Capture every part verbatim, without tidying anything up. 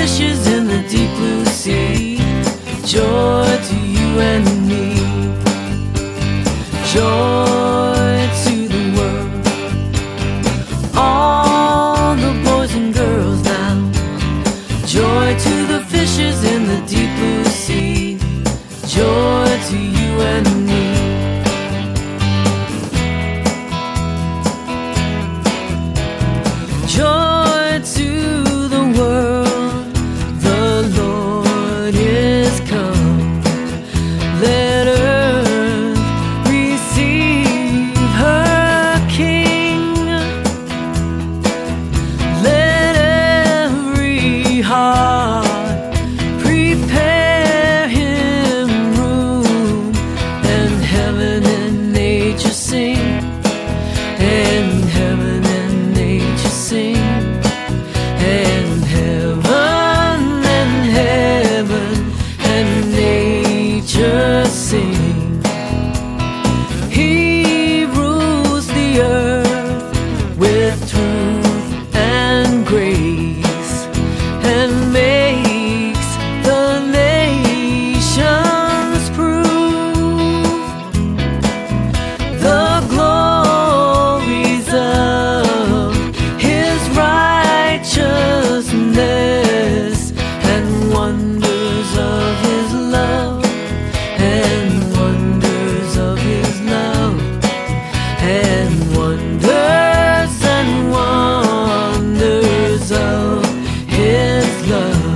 fishes in the deep blue sea. Joy to you and me. Joy to the world. All the boys and girls now. Joy to the fishes in the deep blue sea. Joy to you and me. Joy to the world, the Lord is come. Let earth receive her King. Let every heart prepare him room, and heaven and nature sing, and heaven and nature sing. And heaven and heaven and nature sing. He rules the earth with truth and grace, and makes the nations prove the glories of his righteousness, and wonders of his love, and wonders of his love, and wonders and wonders of his love.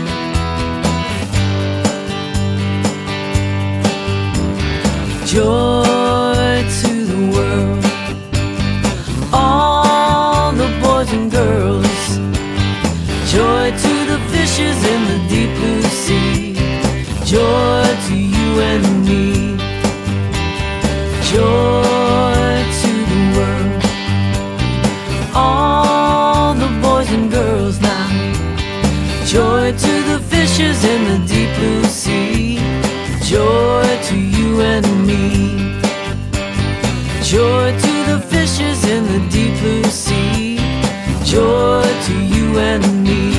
Joy to the world. All the boys and girls. Joy to the fishes in the deep blue sea. Joy to you and me. Joy to the world. All the boys and girls now. Joy to the fishes in the deep blue sea. Joy to you and me. Joy to the fishes in the deep blue sea. Joy to you and me.